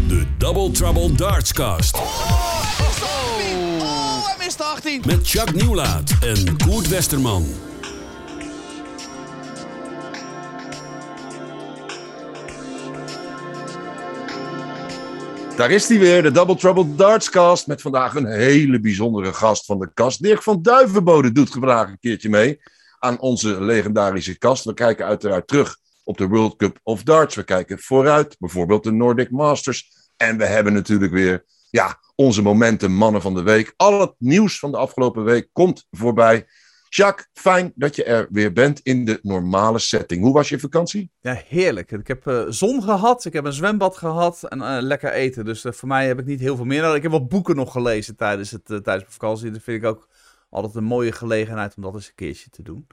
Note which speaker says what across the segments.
Speaker 1: De Double Trouble Dartscast.
Speaker 2: Hij mist de 18.
Speaker 1: Met Chuck Nieuwlaat en Koert Westerman.
Speaker 3: Daar is hij weer, de Double Trouble Dartscast. Met vandaag een hele bijzondere gast van de kast. Dirk van Duivenbode doet vandaag een keertje mee aan onze legendarische kast. We kijken uiteraard terug op de World Cup of Darts. We kijken vooruit, bijvoorbeeld de Nordic Masters. En we hebben natuurlijk weer onze momenten mannen van de week. Al het nieuws van de afgelopen week komt voorbij. Jacques, fijn dat je er weer bent in de normale setting. Hoe was je vakantie?
Speaker 2: Ja, heerlijk. Ik heb zon gehad, ik heb een zwembad gehad en lekker eten. Dus voor mij heb ik niet heel veel meer nodig. Ik heb wat boeken nog gelezen tijdens mijn vakantie. Dat vind ik ook altijd een mooie gelegenheid om dat eens een keertje te doen.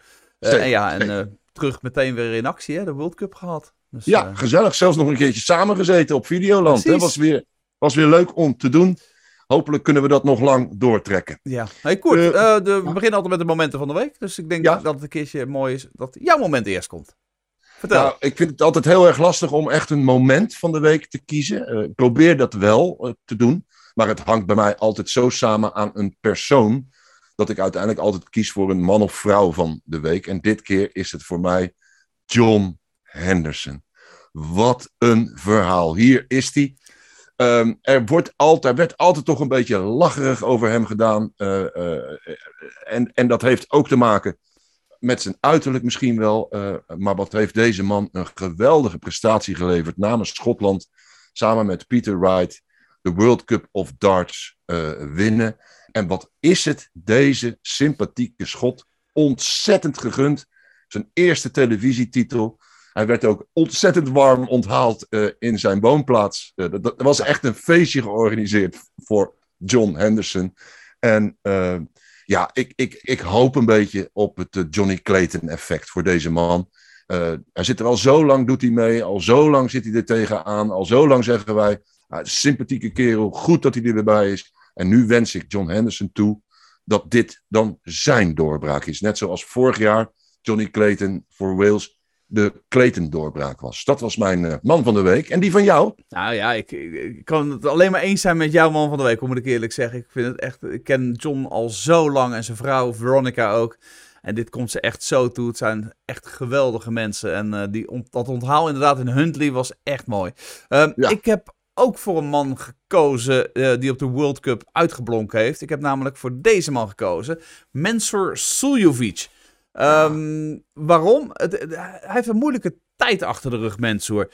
Speaker 2: Terug meteen weer in actie, hè? De World Cup gehad. Dus,
Speaker 3: gezellig. Zelfs nog een keertje samengezeten op Videoland. Hè? Was weer leuk om te doen. Hopelijk kunnen we dat nog lang doortrekken.
Speaker 2: Ja. Hey Koert, we beginnen altijd met de momenten van de week. Dus ik denk dat het een keertje mooi is dat jouw moment eerst komt. Vertel.
Speaker 3: Nou, ik vind het altijd heel erg lastig om echt een moment van de week te kiezen. Ik probeer dat wel te doen. Maar het hangt bij mij altijd zo samen aan een persoon, dat ik uiteindelijk altijd kies voor een man of vrouw van de week. En dit keer is het voor mij John Henderson. Wat een verhaal. Hier is hij. Er werd altijd toch een beetje lacherig over hem gedaan. En dat heeft ook te maken met zijn uiterlijk misschien wel. Maar wat heeft deze man een geweldige prestatie geleverd namens Schotland. Samen met Peter Wright de World Cup of Darts winnen. En wat is het deze sympathieke Schot ontzettend gegund. Zijn eerste televisietitel. Hij werd ook ontzettend warm onthaald in zijn woonplaats. Er was echt een feestje georganiseerd voor John Henderson. En ik hoop een beetje op het Johnny Clayton effect voor deze man. Hij zit er al zo lang, doet hij mee. Al zo lang zit hij er tegenaan. Al zo lang zeggen wij, sympathieke kerel, goed dat hij er weer bij is. En nu wens ik John Henderson toe dat dit dan zijn doorbraak is. Net zoals vorig jaar Johnny Clayton voor Wales de Clayton-doorbraak was. Dat was mijn man van de week. En die van jou?
Speaker 2: Nou ja, ik kan het alleen maar eens zijn met jouw man van de week, moet ik eerlijk zeggen. Ik vind het echt, ik ken John al zo lang en zijn vrouw Veronica ook. En dit komt ze echt zo toe. Het zijn echt geweldige mensen. En dat onthaal inderdaad in Huntley was echt mooi. Ik heb ook voor een man gekozen die op de World Cup uitgeblonken heeft. Ik heb namelijk voor deze man gekozen. Mensur Suljovic. Waarom? Hij heeft een moeilijke tijd achter de rug, Mensur.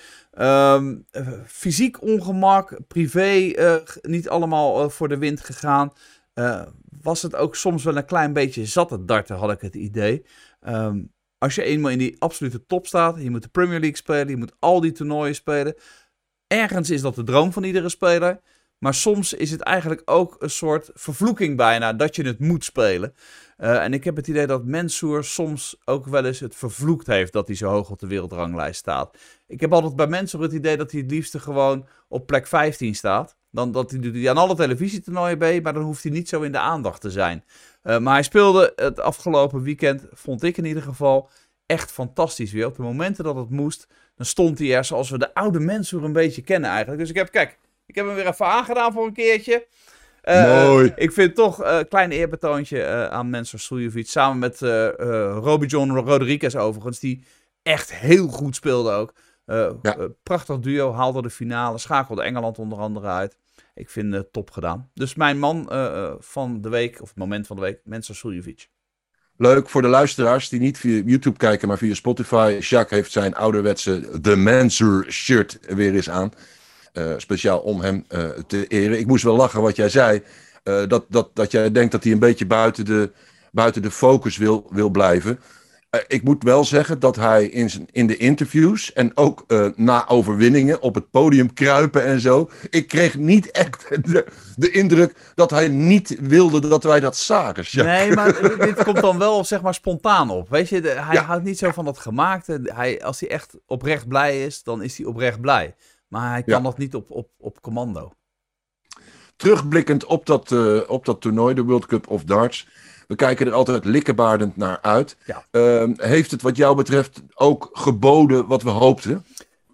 Speaker 2: Fysiek ongemak, privé niet allemaal voor de wind gegaan. Was het ook soms wel een klein beetje zat het darten, had ik het idee. Als je eenmaal in die absolute top staat, je moet de Premier League spelen, je moet al die toernooien spelen. Ergens is dat de droom van iedere speler. Maar soms is het eigenlijk ook een soort vervloeking bijna dat je het moet spelen. En ik heb het idee dat Mensur soms ook wel eens het vervloekt heeft dat hij zo hoog op de wereldranglijst staat. Ik heb altijd bij Mensur het idee dat hij het liefste gewoon op plek 15 staat. Dan dat hij aan alle televisietoernooien mee, maar dan hoeft hij niet zo in de aandacht te zijn. Maar hij speelde het afgelopen weekend, vond ik in ieder geval, echt fantastisch weer. Op de momenten dat het moest, dan stond hij er zoals we de oude Mensur een beetje kennen eigenlijk. Dus ik heb hem weer even aangedaan voor een keertje.
Speaker 3: Mooi.
Speaker 2: Ik vind toch een klein eerbetoontje aan Mensur Suljovic. Samen met Robbie-John Rodriguez overigens. Die echt heel goed speelde ook. Prachtig duo. Haalde de finale. Schakelde Engeland onder andere uit. Ik vind het top gedaan. Dus mijn man van de week. Of het moment van de week. Mensur Suljovic.
Speaker 3: Leuk voor de luisteraars die niet via YouTube kijken. Maar via Spotify. Jacques heeft zijn ouderwetse The Mensur shirt weer eens aan. Speciaal om hem te eren. Ik moest wel lachen wat jij zei. Dat jij denkt dat hij een beetje buiten de focus wil blijven. Ik moet wel zeggen dat hij in de interviews en ook na overwinningen op het podium kruipen en zo. Ik kreeg niet echt de indruk dat hij niet wilde dat wij dat zagen.
Speaker 2: Nee, maar dit komt dan wel zeg maar spontaan op. Weet je, hij houdt niet zo van dat gemaakte. Als hij echt oprecht blij is, dan is hij oprecht blij. Maar hij kan dat niet op commando.
Speaker 3: Terugblikkend op dat toernooi, de World Cup of Darts. We kijken er altijd likkebaardend naar uit. Ja. Heeft het wat jou betreft ook geboden wat we hoopten?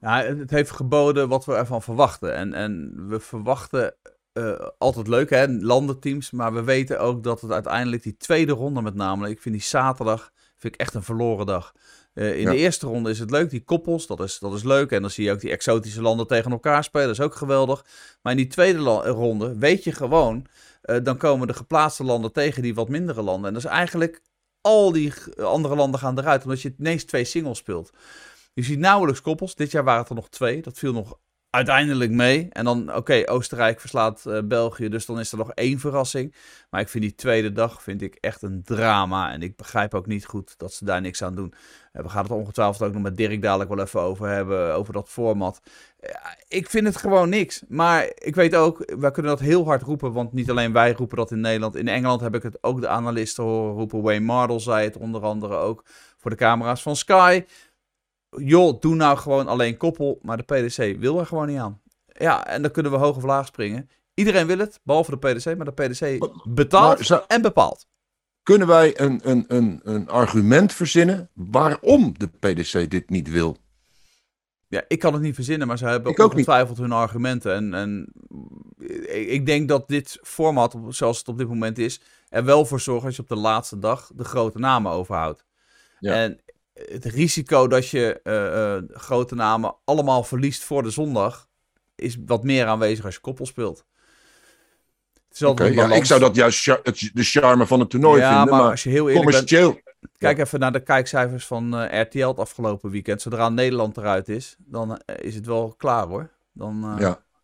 Speaker 2: Ja, het heeft geboden wat we ervan verwachten. En we verwachten altijd leuk, hè, landenteams. Maar we weten ook dat het uiteindelijk die tweede ronde met name... Ik vind die zaterdag vind ik echt een verloren dag. In de eerste ronde is het leuk, die koppels, dat is leuk. En dan zie je ook die exotische landen tegen elkaar spelen, dat is ook geweldig. Maar in die tweede ronde weet je gewoon... dan komen de geplaatste landen tegen die wat mindere landen. En dat is eigenlijk... Al die andere landen gaan eruit, omdat je ineens 2 singles speelt. Je ziet nauwelijks koppels. Dit jaar waren het er nog 2. Dat viel nog uiteindelijk mee. En dan, Oostenrijk verslaat België. Dus dan is er nog 1 verrassing. Maar ik vind die tweede dag echt een drama. En ik begrijp ook niet goed dat ze daar niks aan doen. We gaan het ongetwijfeld ook nog met Dirk dadelijk wel even over hebben. Over dat format. Ik vind het gewoon niks. Maar ik weet ook, wij kunnen dat heel hard roepen. Want niet alleen wij roepen dat in Nederland. In Engeland heb ik het ook de analisten horen roepen. Wayne Mardle zei het onder andere ook voor de camera's van Sky. Joh, doe nou gewoon alleen koppel. Maar de PDC wil er gewoon niet aan. Ja, en dan kunnen we hoog of laag springen. Iedereen wil het, behalve de PDC. Maar de PDC betaalt en bepaalt.
Speaker 3: Kunnen wij een argument verzinnen waarom de PDC dit niet wil?
Speaker 2: Ja, ik kan het niet verzinnen, maar ze hebben ongetwijfeld hun argumenten. En ik denk dat dit format, zoals het op dit moment is, er wel voor zorgt dat je op de laatste dag de grote namen overhoudt. Ja. En het risico dat je grote namen allemaal verliest voor de zondag is wat meer aanwezig als je koppel speelt.
Speaker 3: Ik zou dat juist de charme van het toernooi vinden, maar
Speaker 2: als je heel eerlijk bent, kijk even naar de kijkcijfers van RTL het afgelopen weekend. Zodra Nederland eruit is, dan is het wel klaar hoor. Dan,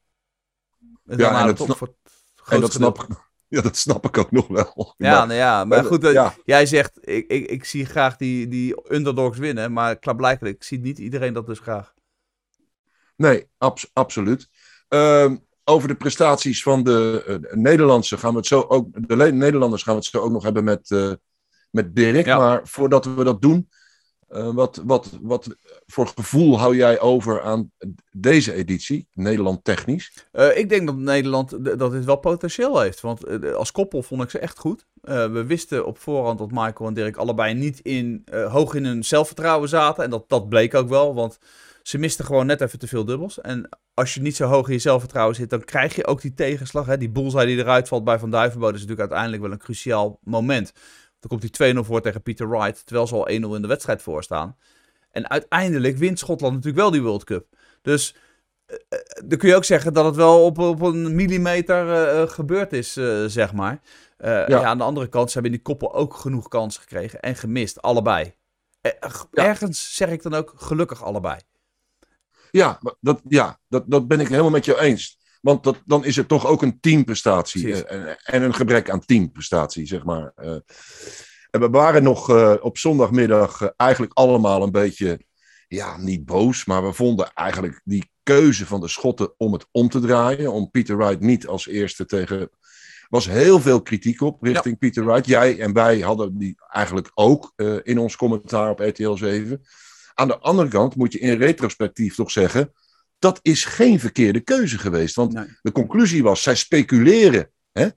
Speaker 3: dat snap ik ook nog wel.
Speaker 2: Maar goed, jij zegt, ik zie graag die underdogs winnen, maar klaarblijkelijk ziet niet iedereen dat dus graag.
Speaker 3: Nee, absoluut. Over de prestaties van de Nederlandse gaan we het zo ook. De Nederlanders gaan we het zo ook nog hebben met Dirk. Ja. Maar voordat we dat doen, wat voor gevoel hou jij over aan deze editie, Nederland technisch?
Speaker 2: Ik denk dat Nederland dat dit wel potentieel heeft. Want als koppel vond ik ze echt goed. We wisten op voorhand dat Michael en Dirk allebei niet hoog in hun zelfvertrouwen zaten. En dat bleek ook wel, want ze misten gewoon net even te veel dubbels. En als je niet zo hoog in je zelfvertrouwen zit, dan krijg je ook die tegenslag. Hè? Die bullseye die eruit valt bij Van Duijvenbode is natuurlijk uiteindelijk wel een cruciaal moment. Dan komt die 2-0 voor tegen Peter Wright, terwijl ze al 1-0 in de wedstrijd voor staan. En uiteindelijk wint Schotland natuurlijk wel die World Cup. Dus dan kun je ook zeggen dat het wel op een millimeter gebeurd is, zeg maar. Aan de andere kant, ze hebben in die koppel ook genoeg kansen gekregen en gemist, allebei. Ergens zeg ik dan ook, gelukkig allebei.
Speaker 3: Dat ben ik helemaal met jou eens. Want dan is het toch ook een teamprestatie. En een gebrek aan teamprestatie, zeg maar. En we waren nog op zondagmiddag eigenlijk allemaal een beetje, niet boos. Maar we vonden eigenlijk die keuze van de Schotten om het om te draaien. Om Peter Wright niet als eerste tegen... was heel veel kritiek op richting Peter Wright. Jij en wij hadden die eigenlijk ook in ons commentaar op RTL 7. Aan de andere kant moet je in retrospectief toch zeggen, dat is geen verkeerde keuze geweest. Want de conclusie was, zij speculeren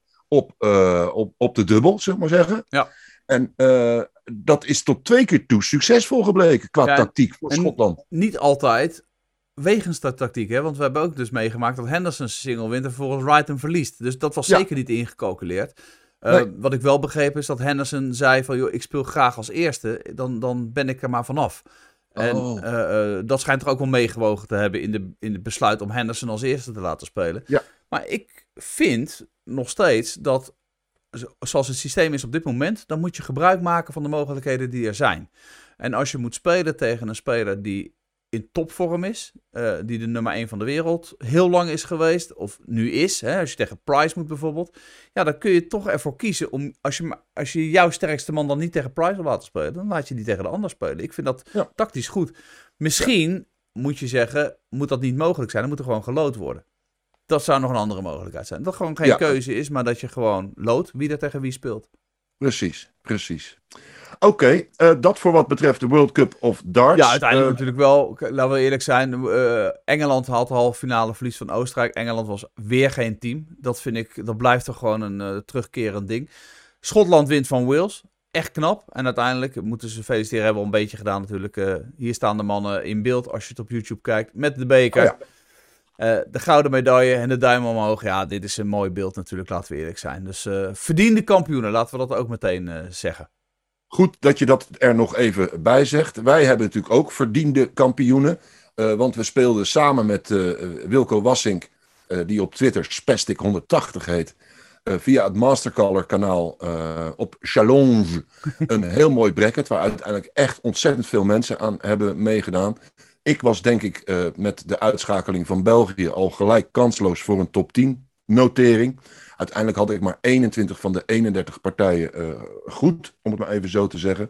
Speaker 3: op de dubbel, zeg maar zeggen. Ja. En dat is tot 2 keer toe succesvol gebleken qua tactiek voor Schotland.
Speaker 2: Niet altijd wegens de tactiek, hè? Want we hebben ook dus meegemaakt dat Henderson single wint en vervolgens Wright hem verliest. Dus dat was zeker niet ingecalculeerd. Wat ik wel begreep is dat Henderson zei van, joh, ik speel graag als eerste, dan ben ik er maar vanaf. En dat schijnt er ook wel meegewogen te hebben in het besluit om Henderson als eerste te laten spelen. Ja. Maar ik vind nog steeds dat, zoals het systeem is op dit moment, dan moet je gebruik maken van de mogelijkheden die er zijn. En als je moet spelen tegen een speler die in topvorm is, die de nummer 1 van de wereld heel lang is geweest, of nu is, hè, als je tegen Price moet bijvoorbeeld, dan kun je toch ervoor kiezen om, als je jouw sterkste man dan niet tegen Price wil laten spelen, dan laat je die tegen de ander spelen. Ik vind dat tactisch goed. Misschien moet je zeggen, moet dat niet mogelijk zijn, dan moet er gewoon geloot worden. Dat zou nog een andere mogelijkheid zijn. Dat gewoon geen keuze is, maar dat je gewoon loodt wie er tegen wie speelt.
Speaker 3: Precies. Oké, dat voor wat betreft de World Cup of Darts.
Speaker 2: Ja, uiteindelijk natuurlijk wel, laten we eerlijk zijn, Engeland had de halve finale verlies van Oostenrijk. Engeland was weer geen team. Dat blijft toch gewoon een terugkerend ding. Schotland wint van Wales. echt knap. En uiteindelijk moeten ze feliciteren, hebben we al een beetje gedaan natuurlijk. Hier staan de mannen in beeld als je het op YouTube kijkt. Met de beker, de gouden medaille en de duim omhoog. Ja, dit is een mooi beeld natuurlijk, laten we eerlijk zijn. Dus verdiende kampioenen, laten we dat ook meteen zeggen.
Speaker 3: Goed dat je dat er nog even bij zegt. Wij hebben natuurlijk ook verdiende kampioenen. Want we speelden samen met Wilco Wassink, die op Twitter Spastic180 heet. Via het Mastercolor kanaal op Challenge. Een heel mooi bracket waar uiteindelijk echt ontzettend veel mensen aan hebben meegedaan. Ik was denk ik met de uitschakeling van België al gelijk kansloos voor een top 10 notering. Uiteindelijk had ik maar 21 van de 31 partijen goed, om het maar even zo te zeggen.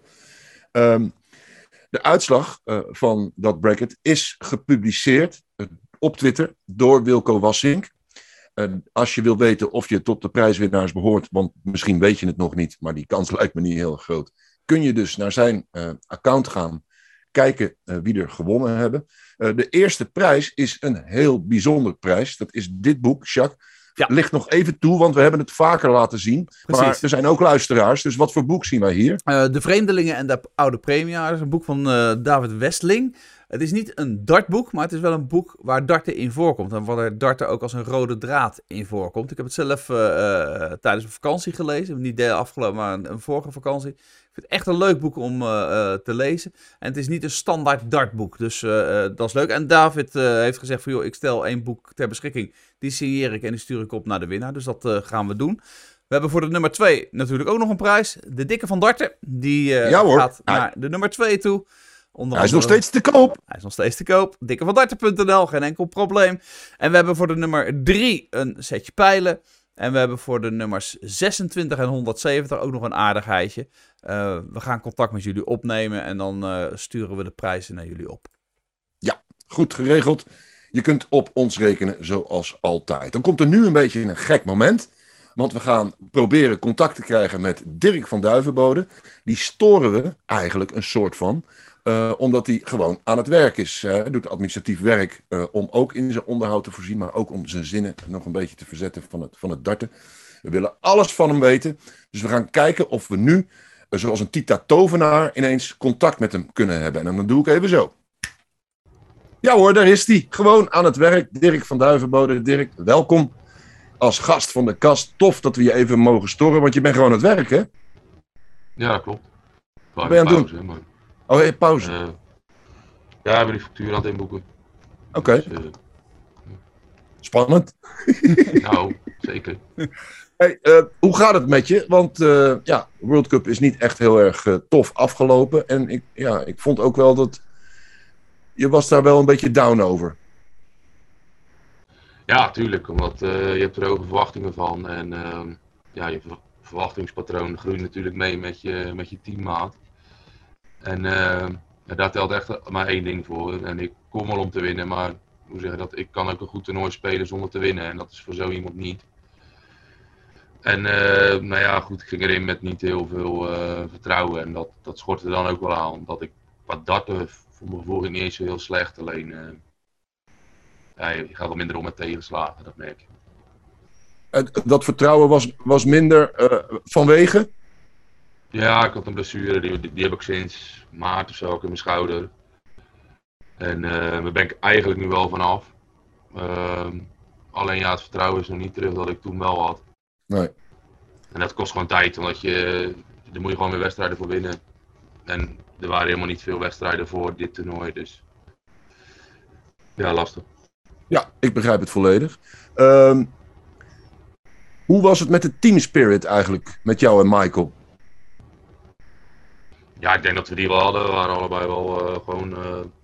Speaker 3: De uitslag van dat bracket is gepubliceerd op Twitter door Wilco Wassink. Als je wil weten of je tot de prijswinnaars behoort, want misschien weet je het nog niet, maar die kans lijkt me niet heel groot, kun je dus naar zijn account gaan, kijken wie er gewonnen hebben. De eerste prijs is een heel bijzonder prijs. Dat is dit boek, Jacques. Ja. Ligt nog even toe, want we hebben het vaker laten zien. Precies. Maar er zijn ook luisteraars, dus wat voor boek zien wij hier?
Speaker 2: De Vreemdelingen en de Oude Premia. Dat is een boek van David Westling. Het is niet een dartboek, maar het is wel een boek waar darten in voorkomt. En waar darten ook als een rode draad in voorkomt. Ik heb het zelf tijdens een vakantie gelezen. Niet de afgelopen, maar een vorige vakantie. Ik vind het echt een leuk boek om te lezen. En het is niet een standaard dartboek, dus dat is leuk. En David heeft gezegd van, joh, ik stel 1 boek ter beschikking. Die signeer ik en die stuur ik op naar de winnaar. Dus dat gaan we doen. We hebben voor de nummer 2 natuurlijk ook nog een prijs. De Dikke van Darten. Die gaat naar de nummer 2 toe.
Speaker 3: Hij is nog steeds te koop.
Speaker 2: Hij is nog steeds te koop. Dikkevandarten.nl, geen enkel probleem. En we hebben voor de nummer 3 een setje pijlen. En we hebben voor de nummers 26 en 170 ook nog een aardigheidje. We gaan contact met jullie opnemen en dan sturen we de prijzen naar jullie op.
Speaker 3: Ja, goed geregeld. Je kunt op ons rekenen zoals altijd. Dan komt er nu een beetje een gek moment. Want we gaan proberen contact te krijgen met Dirk van Duivenbode. Die storen we eigenlijk een soort van. Omdat hij gewoon aan het werk is. Hij doet administratief werk om ook in zijn onderhoud te voorzien. Maar ook om zijn zinnen nog een beetje te verzetten van het darten. We willen alles van hem weten. Dus we gaan kijken of we nu, zoals een Tita Tovenaar, ineens contact met hem kunnen hebben. En dan doe ik even zo. Ja hoor, daar is hij. Gewoon aan het werk. Dirk van Duivenbode. Dirk, welkom als gast van de kast. Tof dat we je even mogen storen, want je bent gewoon aan het werk, hè?
Speaker 4: Ja, dat klopt.
Speaker 3: Wat ben je aan het doen?
Speaker 4: Maar...
Speaker 3: Oh, hey, pauze.
Speaker 4: Ja, we hebben die factuur aan het inboeken.
Speaker 3: Oké. Dus, spannend.
Speaker 4: Nou, zeker.
Speaker 3: Hey, hoe gaat het met je? Want ja, World Cup is niet echt heel erg tof afgelopen. En ik vond ook wel dat je was daar wel een beetje down over.
Speaker 4: Ja, tuurlijk. Omdat je hebt er hoge verwachtingen van. En ja, je verwachtingspatroon groeit natuurlijk mee met je teammaat. En daar telt echt maar 1 ding voor. En ik kom wel om te winnen, maar hoe zeg je dat? Ik kan ook een goed toernooi spelen zonder te winnen. En dat is voor zo iemand niet. En nou ja, goed, ik ging erin met niet heel veel vertrouwen. En dat schortte dan ook wel aan. Omdat ik wat darten, voor mijn gevoel niet eens zo heel slecht. Alleen, ja, je gaat wel minder om met tegenslagen, dat merk je.
Speaker 3: Dat vertrouwen was minder vanwege?
Speaker 4: Ja, ik had een blessure, die heb ik sinds maart of zo ook in mijn schouder. En daar ben ik eigenlijk nu wel vanaf. Alleen ja, het vertrouwen is nog niet terug dat ik toen wel had.
Speaker 3: Nee.
Speaker 4: En dat kost gewoon tijd, want daar moet je gewoon weer wedstrijden voor winnen. En er waren helemaal niet veel wedstrijden voor dit toernooi, dus ja, lastig.
Speaker 3: Ja, ik begrijp het volledig. Hoe was het met de team spirit eigenlijk, met jou en Michael?
Speaker 4: Ja, ik denk dat we die wel hadden. We waren allebei wel gewoon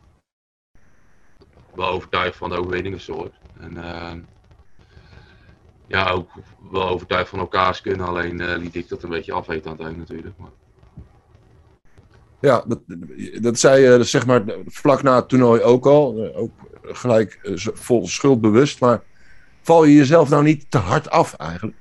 Speaker 4: wel overtuigd van de overwinningensoort. En ja, ook wel overtuigd van elkaars kunnen. Alleen liet ik dat een beetje afweten aan het eind natuurlijk. Maar...
Speaker 3: Ja, dat zei je zeg maar vlak na het toernooi ook al. Ook gelijk vol schuldbewust. Maar val je jezelf nou niet te hard af eigenlijk?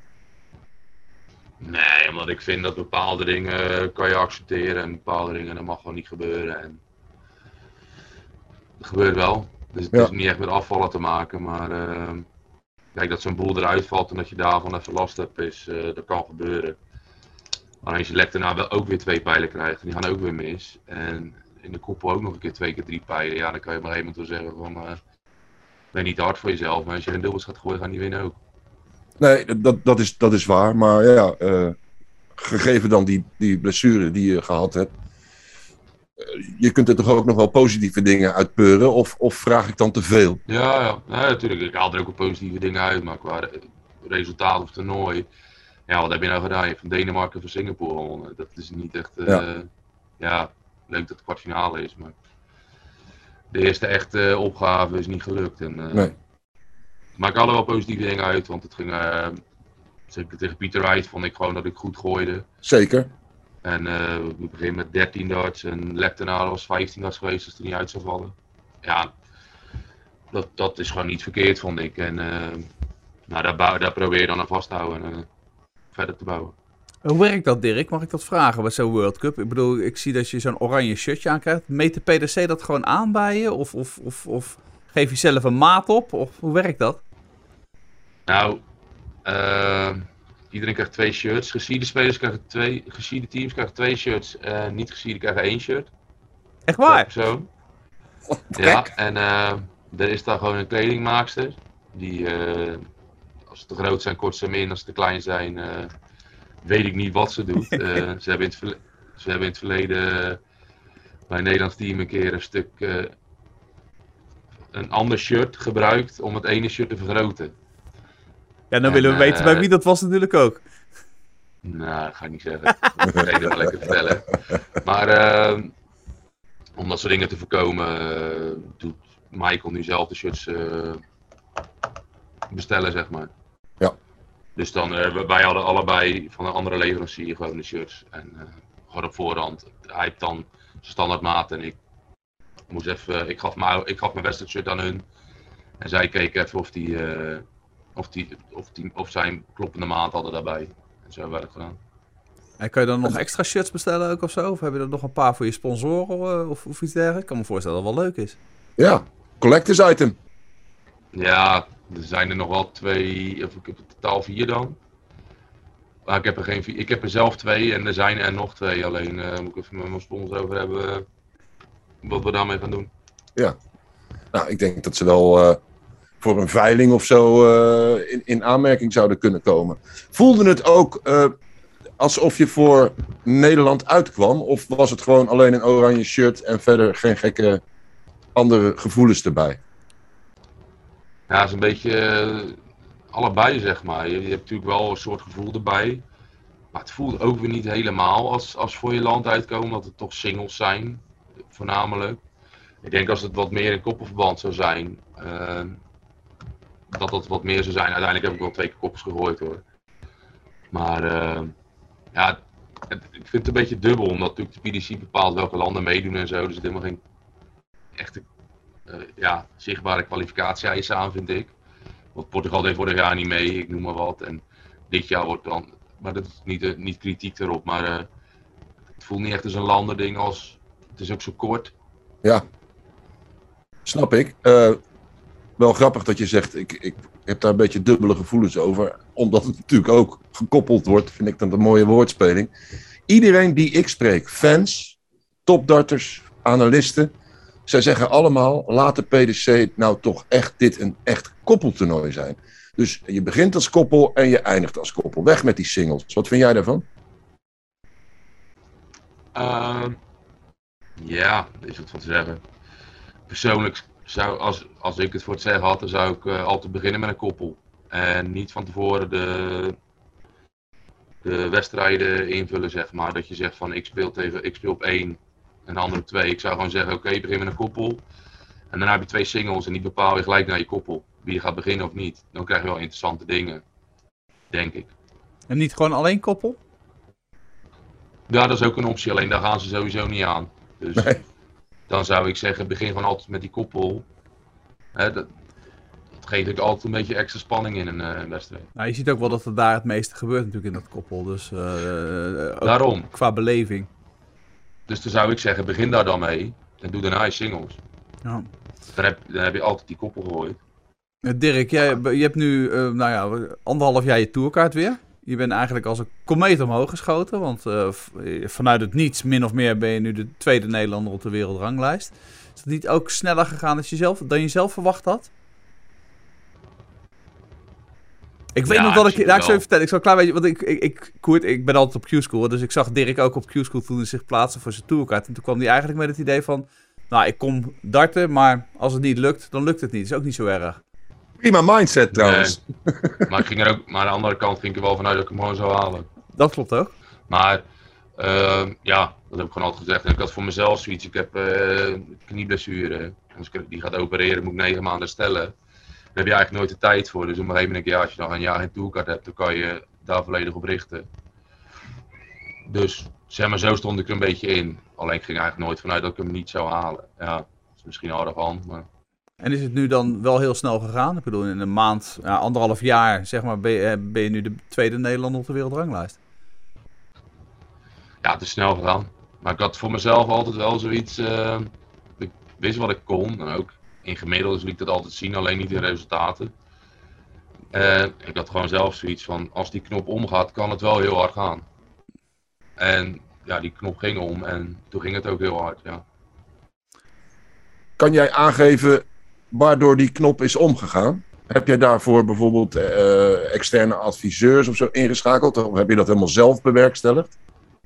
Speaker 4: Nee, omdat ik vind dat bepaalde dingen kan je accepteren en bepaalde dingen dat mag gewoon niet gebeuren. En het gebeurt wel. Dus het is niet echt met afvallen te maken, maar kijk, dat zo'n boel eruit valt en dat je daarvan even last hebt, dat kan gebeuren. Maar als je lek daarna wel ook weer 2 pijlen krijgt, en die gaan ook weer mis. En in de koppel ook nog een keer 2 keer 3 pijlen. Ja, dan kan je maar iemand wel zeggen van, ben niet te hard voor jezelf. Maar als je een dubbels gaat gooien, gaan die winnen ook.
Speaker 3: Nee, dat is waar. Maar ja, gegeven dan die blessure die je gehad hebt. Je kunt er toch ook nog wel positieve dingen uitpeuren? Of vraag ik dan te veel?
Speaker 4: Ja, natuurlijk. Ik haal er ook wel positieve dingen uit. Maar qua resultaat of toernooi. Ja, wat heb je nou gedaan? Je hebt van Denemarken voor Singapore gewonnen. Dat is niet echt... leuk dat het kwartfinale is. Maar de eerste echte opgave is niet gelukt. En,
Speaker 3: Nee.
Speaker 4: Maar ik haal er wel positieve dingen uit. Want het ging... zeker tegen Pieter Wright vond ik gewoon dat ik goed gooide.
Speaker 3: Zeker.
Speaker 4: En we beginnen met 13 darts en lek daarna was 15 darts geweest als het er niet uit zou vallen. Ja, dat is gewoon niet verkeerd, vond ik. En daar probeer je dan aan vast te houden en verder te bouwen.
Speaker 2: Hoe werkt dat, Dirk? Mag ik dat vragen bij zo'n World Cup? Ik bedoel, ik zie dat je zo'n oranje shirtje aankrijgt. Meet de PDC dat gewoon aan bij je? Of geef je zelf een maat op? Of hoe werkt dat?
Speaker 4: Nou, iedereen krijgt 2 shirts. Gesiede spelers krijgen 2, gesiede teams krijgen 2 shirts. Niet gesiede krijgen 1 shirt.
Speaker 2: Echt waar?
Speaker 4: Zo. Ja, en er is daar gewoon een kledingmaakster. Die, als ze te groot zijn, kort ze hem in. Als ze te klein zijn, weet ik niet wat ze doet. Ze hebben in het verleden bij een Nederlands team een keer een stuk een ander shirt gebruikt om het ene shirt te vergroten.
Speaker 2: Ja, dan willen we weten bij wie dat was natuurlijk ook.
Speaker 4: Nou, dat ga ik niet zeggen. Dat ga ik wel lekker vertellen. Maar om dat soort dingen te voorkomen, doet Michael nu zelf de shirts bestellen, zeg maar.
Speaker 3: Ja.
Speaker 4: Dus dan, wij hadden allebei van een andere leverancier gewoon de shirts. En gewoon op voorhand. Hij heeft dan zijn standaardmaat en ik moest even, ik gaf mijn wedstrijdshirt aan hun. En zij keken even of zijn kloppende maat hadden daarbij. En zo hebben we dat gedaan.
Speaker 2: En kan je dan nog extra shirts bestellen ook of zo? Of heb je er nog een paar voor je sponsoren of iets dergelijks? Ik kan me voorstellen dat het wel leuk is.
Speaker 3: Ja, collectors item.
Speaker 4: Ja, er zijn er nog wel 2, of ik heb in totaal 4 dan. Maar ik heb er zelf 2 en er zijn er nog 2. Alleen moet ik even met mijn sponsor over hebben wat we daarmee gaan doen.
Speaker 3: Ja. Nou, ik denk dat ze wel voor een veiling of zo in aanmerking zouden kunnen komen. Voelde het ook alsof je voor Nederland uitkwam? Of was het gewoon alleen een oranje shirt en verder geen gekke andere gevoelens erbij?
Speaker 4: Ja, het is een beetje allebei, zeg maar. Je hebt natuurlijk wel een soort gevoel erbij. Maar het voelt ook weer niet helemaal als voor je land uitkomen. Dat het toch singles zijn, voornamelijk. Ik denk als het wat meer in koppelverband zou zijn, dat wat meer zou zijn. Uiteindelijk heb ik wel 2 keer koppels gegooid, hoor. Maar ja, ik vind het een beetje dubbel, omdat natuurlijk de PDC bepaalt welke landen meedoen en zo. Dus er zit helemaal geen echte zichtbare kwalificatie-eisen aan, vind ik. Want Portugal deed vorig jaar niet mee, ik noem maar wat. En dit jaar wordt dan, maar dat is niet kritiek erop, maar het voelt niet echt als een landending als, het is ook zo kort.
Speaker 3: Ja, snap ik. Wel grappig dat je zegt, ik heb daar een beetje dubbele gevoelens over. Omdat het natuurlijk ook gekoppeld wordt, vind ik dat een mooie woordspeling. Iedereen die ik spreek, fans, topdarters, analisten, zij zeggen allemaal, laat de PDC nou toch echt dit een echt koppeltoernooi zijn. Dus je begint als koppel en je eindigt als koppel. Weg met die singles. Wat vind jij daarvan?
Speaker 4: Ja, er is wat van te zeggen. Persoonlijk zou, als ik het voor het zeggen had, dan zou ik altijd beginnen met een koppel. En niet van tevoren de wedstrijden invullen, zeg maar. Dat je zegt van ik speel op 1 en de andere op 2. Ik zou gewoon zeggen, oké, begin met een koppel. En dan heb je 2 singles en die bepaal je gelijk naar je koppel. Wie je gaat beginnen of niet. Dan krijg je wel interessante dingen, denk ik.
Speaker 2: En niet gewoon alleen koppel?
Speaker 4: Ja, dat is ook een optie, alleen daar gaan ze sowieso niet aan. Dus
Speaker 3: Nee.
Speaker 4: dan zou ik zeggen, begin gewoon altijd met die koppel. Dat geeft ook altijd een beetje extra spanning in een wedstrijd.
Speaker 2: Nou, je ziet ook wel dat er daar het meeste gebeurt natuurlijk in dat koppel. Dus ook
Speaker 4: Daarom.
Speaker 2: qua beleving.
Speaker 4: Dus dan zou ik zeggen, begin daar dan mee. En doe daarna je singles.
Speaker 2: Ja.
Speaker 4: Dan heb je altijd die koppel gegooid.
Speaker 2: Dirk, je hebt nu 1,5 jaar je tourkaart weer. Je bent eigenlijk als een komeet omhoog geschoten. Want vanuit het niets, min of meer, ben je nu de tweede Nederlander op de wereldranglijst. Is het niet ook sneller gegaan dan je zelf verwacht had? Ik weet nog dat ik zo even vertellen. Ik zal een klein beetje. Want ik ben altijd op Q-School. Dus ik zag Dirk ook op Q-School toen hij zich plaatste voor zijn tourkaart. En toen kwam hij eigenlijk met het idee van. Nou, ik kom darten, maar als het niet lukt, dan lukt het niet. Dat is ook niet zo erg.
Speaker 3: Prima mindset trouwens.
Speaker 4: Nee. Maar aan de andere kant ging ik er wel vanuit dat ik hem gewoon zou halen.
Speaker 2: Dat klopt ook.
Speaker 4: Maar ja, dat heb ik gewoon altijd gezegd. En ik had voor mezelf zoiets. Ik heb knieblessure. Als ik die gaat opereren, moet ik 9 maanden stellen. Daar heb je eigenlijk nooit de tijd voor. Dus op een gegeven moment, als je nog een jaar geen tourkaart hebt, dan kan je daar volledig op richten. Dus zeg maar, zo stond ik er een beetje in. Alleen ik ging eigenlijk nooit vanuit dat ik hem niet zou halen. Ja, dat is misschien arrogant, maar...
Speaker 2: En is het nu dan wel heel snel gegaan? Ik bedoel, in een maand, 1,5 jaar, zeg maar, ben je nu de tweede Nederlander op de wereldranglijst?
Speaker 4: Ja, het is snel gegaan. Maar ik had voor mezelf altijd wel zoiets... ik wist wat ik kon. En ook in gemiddeld liet ik dat altijd zien, alleen niet in resultaten. Ik had gewoon zelf zoiets van, als die knop omgaat, kan het wel heel hard gaan. En ja, die knop ging om en toen ging het ook heel hard, ja.
Speaker 3: Kan jij aangeven waardoor die knop is omgegaan? Heb jij daarvoor bijvoorbeeld externe adviseurs of zo ingeschakeld? Of heb je dat helemaal zelf bewerkstelligd?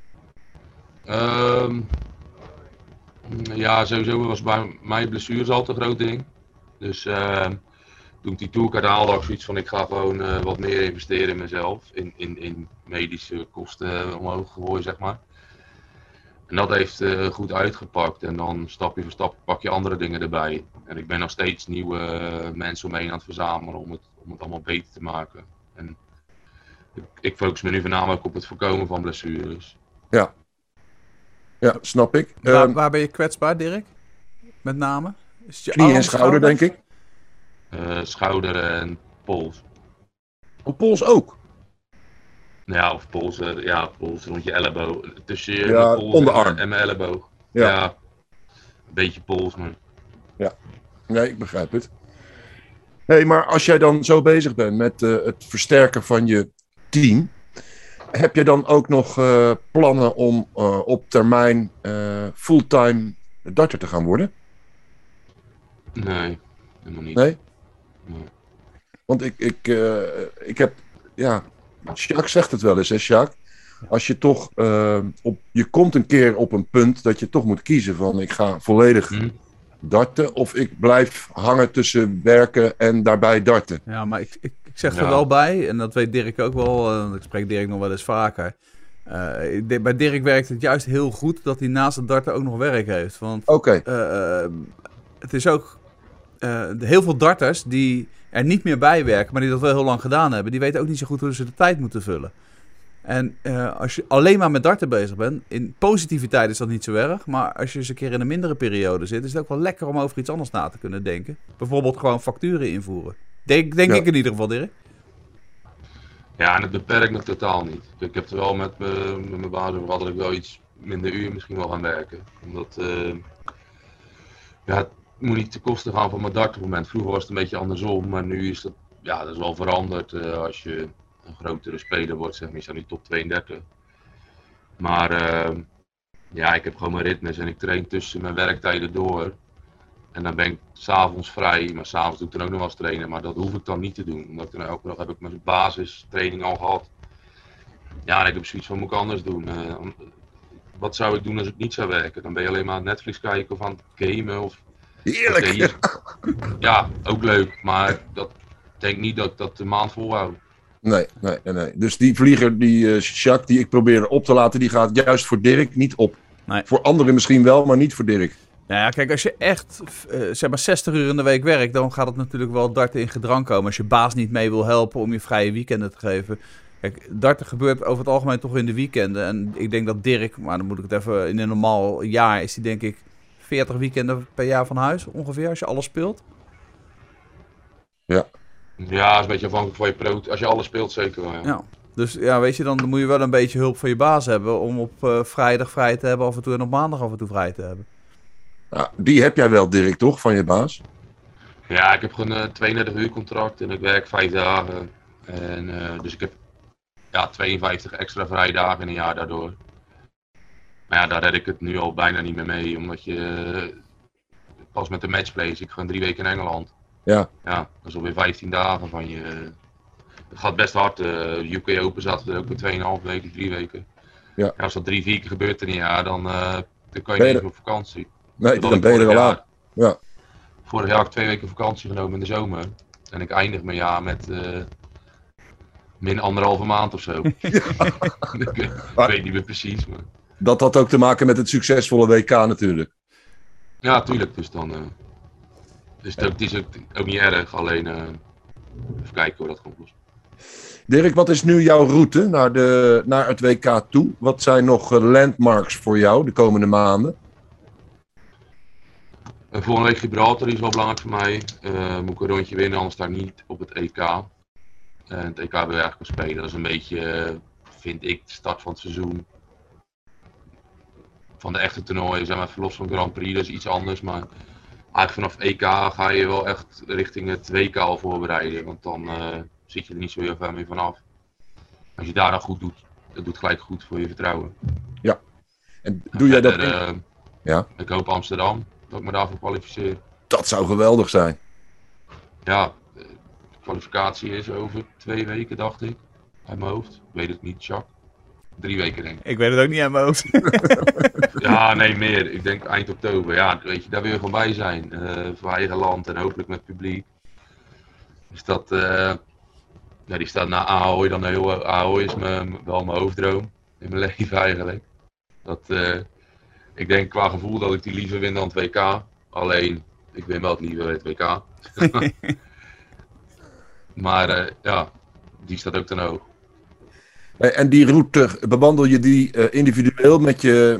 Speaker 4: Ja, sowieso was bij mij blessures altijd een groot ding. Dus toen ik die tourkaart haalde, had ik zoiets van, ik ga gewoon wat meer investeren in mezelf. In medische kosten omhoog gooien, zeg maar. En dat heeft goed uitgepakt. En dan stapje voor stap pak je andere dingen erbij. En ik ben nog steeds nieuwe mensen omheen aan het verzamelen om het allemaal beter te maken. En ik focus me nu voornamelijk op het voorkomen van blessures.
Speaker 3: Ja. Ja, snap ik.
Speaker 2: Waar ben je kwetsbaar, Dirk? Met name? Is het je
Speaker 3: Knie
Speaker 2: arm,
Speaker 3: en schouder, denk ik.
Speaker 4: Schouder en pols.
Speaker 3: Op pols ook?
Speaker 4: Ja, of pols, pols rond je elleboog. Tussen je
Speaker 3: Ja,
Speaker 4: pols
Speaker 3: onderarm.
Speaker 4: en mijn elleboog.
Speaker 3: Ja.
Speaker 4: Ja, een beetje pols, maar...
Speaker 3: Ja, nee, ik begrijp het. Hey, maar als jij dan zo bezig bent met het versterken van je team, heb je dan ook nog plannen om op termijn fulltime darter te gaan worden?
Speaker 4: Nee, helemaal niet.
Speaker 3: Nee?
Speaker 4: Nee.
Speaker 3: Want ik heb, ja, Jacques zegt het wel eens, hè Jacques? Als je toch, je komt een keer op een punt dat je toch moet kiezen van ik ga volledig darten of ik blijf hangen tussen werken en daarbij darten.
Speaker 2: Ja, maar ik zeg er wel bij, en dat weet Dirk ook wel, ik spreek Dirk nog wel eens vaker. Bij Dirk werkt het juist heel goed dat hij naast het darten ook nog werk heeft. Want het is ook heel veel darters die er niet meer bij werken, maar die dat wel heel lang gedaan hebben, die weten ook niet zo goed hoe ze de tijd moeten vullen. En als je alleen maar met darten bezig bent, in positiviteit is dat niet zo erg, maar als je eens een keer in een mindere periode zit, is het ook wel lekker om over iets anders na te kunnen denken. Bijvoorbeeld gewoon facturen invoeren. Denk ik in ieder geval, Dirk.
Speaker 4: Ja, en het beperkt me totaal niet. Ik heb er wel met mijn baas over gehad dat ik wel iets minder uur misschien wel gaan werken. Omdat het moet niet ten koste gaan van mijn dartmoment. Vroeger was het een beetje andersom, maar nu is dat is wel veranderd als je een grotere speler wordt, zeg maar, je staat nu top 32. Maar ik heb gewoon mijn ritmes en ik train tussen mijn werktijden door. En dan ben ik 's avonds vrij, maar 's avonds doe ik dan ook nog wel eens trainen. Maar dat hoef ik dan niet te doen, omdat ik dan elke dag heb ik mijn basistraining al gehad. Ja, en ik heb zoiets van, moet ik anders doen? Wat zou ik doen als ik niet zou werken? Dan ben je alleen maar Netflix kijken of aan het gamen of...
Speaker 3: Heerlijk!
Speaker 4: Ja, ook leuk, maar dat denk niet dat ik dat de maand volhoud.
Speaker 3: Nee. Dus die vlieger, die Jacques, die ik probeer op te laten, die gaat juist voor Dirk niet op.
Speaker 2: Nee.
Speaker 3: Voor anderen misschien wel, maar niet voor Dirk.
Speaker 2: Nou ja, kijk, als je echt zeg maar 60 uur in de week werkt, dan gaat het natuurlijk wel darten in gedrang komen. Als je baas niet mee wil helpen om je vrije weekenden te geven. Kijk, darten gebeurt over het algemeen toch in de weekenden. En ik denk dat Dirk, maar dan moet ik het even, in een normaal jaar is hij denk ik 40 weekenden per jaar van huis ongeveer, als je alles speelt.
Speaker 3: Ja.
Speaker 4: Ja, dat is een beetje afhankelijk van je pro. Als je alles speelt, zeker wel.
Speaker 2: Ja. Dus ja, weet je, dan moet je wel een beetje hulp van je baas hebben om op vrijdag vrij te hebben af en toe en op maandag af en toe vrij te hebben.
Speaker 3: Nou, die heb jij wel, Dirk, toch, van je baas?
Speaker 4: Ja, ik heb gewoon een 32 uur contract en ik werk 5 dagen. En, dus ik heb 52 extra vrije dagen in een jaar daardoor. Maar ja, daar red ik het nu al bijna niet meer mee, omdat je pas met de matchplay zit ik gewoon 3 weken in Engeland.
Speaker 3: Ja.
Speaker 4: Ja, dat is alweer 15 dagen van je. Het gaat best hard. UK Open zaten er ook met 2,5 weken, 3 weken.
Speaker 3: Ja.
Speaker 4: Als dat 3-4 keer gebeurt in een jaar, dan kan je
Speaker 3: Ben je
Speaker 4: niet eens op vakantie.
Speaker 3: Nee, dan ben je er wel aan. Ja.
Speaker 4: Vorig jaar heb ik 2 weken vakantie genomen in de zomer. En ik eindig mijn jaar met min 1,5 maand of zo. Ik weet niet meer precies. Maar...
Speaker 3: Dat had ook te maken met het succesvolle WK natuurlijk.
Speaker 4: Ja, tuurlijk. Dus dan... Dus het is ook niet erg. Alleen even kijken hoe dat komt los.
Speaker 3: Dirk, wat is nu jouw route naar het WK toe? Wat zijn nog landmarks voor jou de komende maanden?
Speaker 4: Volgende week Gibraltar is wel belangrijk voor mij. Moet ik een rondje winnen, anders sta ik niet op het EK. Het EK wil je eigenlijk wel spelen. Dat is een beetje, vind ik, de start van het seizoen. Van de echte toernooien, zijn we verlos van Grand Prix, dat is iets anders. Maar eigenlijk vanaf EK ga je wel echt richting het WK al voorbereiden. Want dan zit je er niet zo heel ver mee vanaf. Als je daar dan goed doet, dat doet gelijk goed voor je vertrouwen.
Speaker 3: Ja. En doe jij dat?
Speaker 4: Ja. Ik hoop Amsterdam, dat ik me daarvoor kwalificeer.
Speaker 3: Dat zou geweldig zijn.
Speaker 4: Ja, de kwalificatie is over 2 weken, dacht ik. Uit mijn hoofd. Ik weet het niet, Jacques. 3 weken denk ik.
Speaker 2: Ik weet het ook niet aan mijn hoofd.
Speaker 4: Ja, nee, meer. Ik denk eind oktober. Ja, weet je, daar wil je gewoon bij zijn. Voor eigen land en hopelijk met publiek. Dus dat... ja, die staat na Ahoy dan heel... Ahoy is wel mijn hoofddroom. In mijn leven eigenlijk. Dat... ik denk qua gevoel dat ik die liever win dan het WK. Alleen, ik win wel het liever het WK. Maar ja, die staat ook ten hoog.
Speaker 3: En die route, bewandel je die individueel met